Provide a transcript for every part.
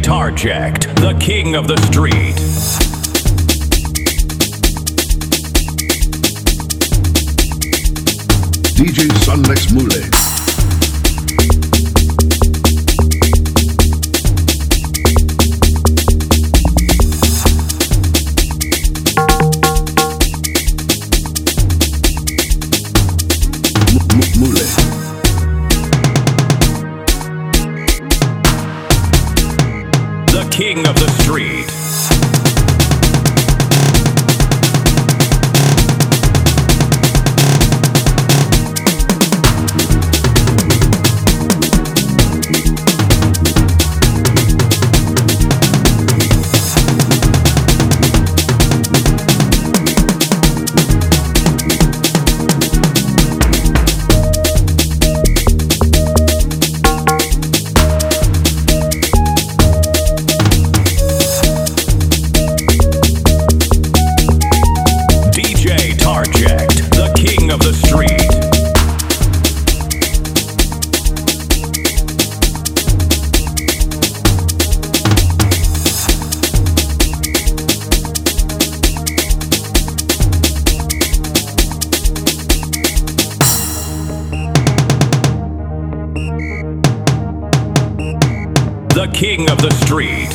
Tarject, the king of the street. DJ Sunlex Mule. The king of the street. The king of the street.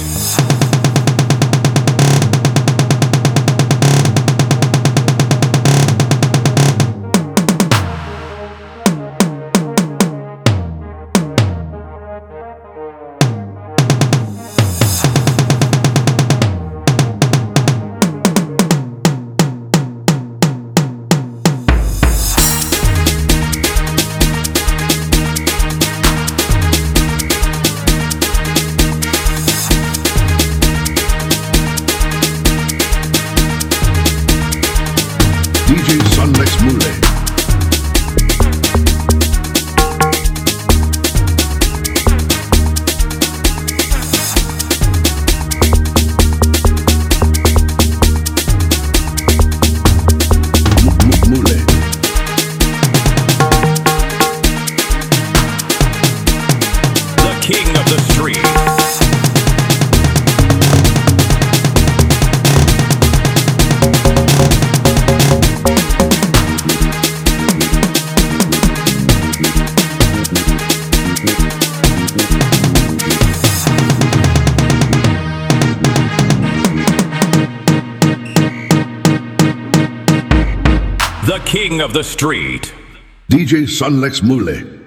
DJ Sunlex Mule. The king of the street. The king of the street. DJ Sunlex Mule.